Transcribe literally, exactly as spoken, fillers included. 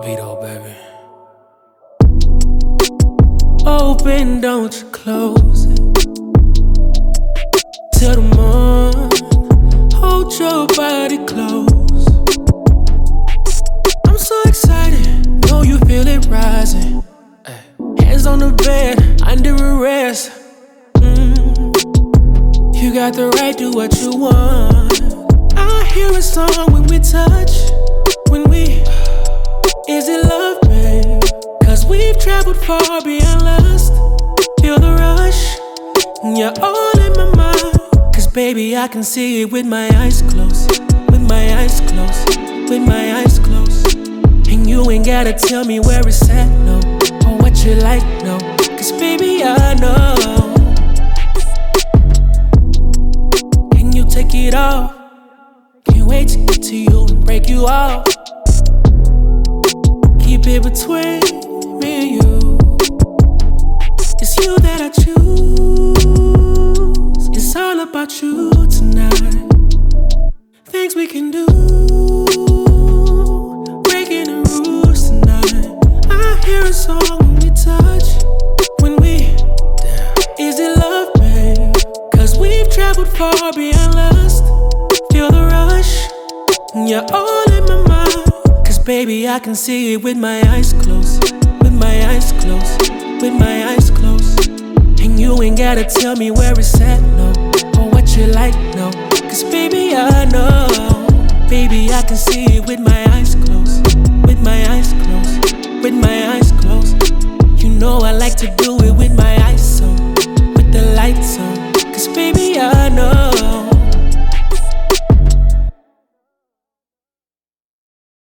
Vito, baby. Open, don't you close it till the morning. Hold your body close. I'm so excited, know you feel it rising. Hands on the bed, under arrest. Mm. You got the right, do what you want. I hear a song when we touch. When we, is it love, babe? Cause we've traveled far beyond lust. Feel the rush, you're all in my mind. Cause baby, I can see it with my eyes closed. With my eyes closed, with my eyes closed. And you ain't gotta tell me where it's at, no. Or what you like, no. Cause baby, I know. Can you take it off? Can't wait to get to you and break you off. Keep it between me and you. It's you that I choose. It's all about you tonight. Things we can do, breaking the rules tonight. I hear a song when we touch. When we, is it love, babe? Cause we've traveled far beyond lust. Feel the rush, you're all in my mind. Cause baby, I can see it with my eyes closed. With my eyes closed, with my eyes closed. And you ain't gotta tell me where it's at, no. Or what you like, no. Cause baby, I know. Baby, I can see it with my eyes closed. With my eyes closed, with my eyes closed. You know I like to do it with my eyes on, with the lights on. Cause baby, I know.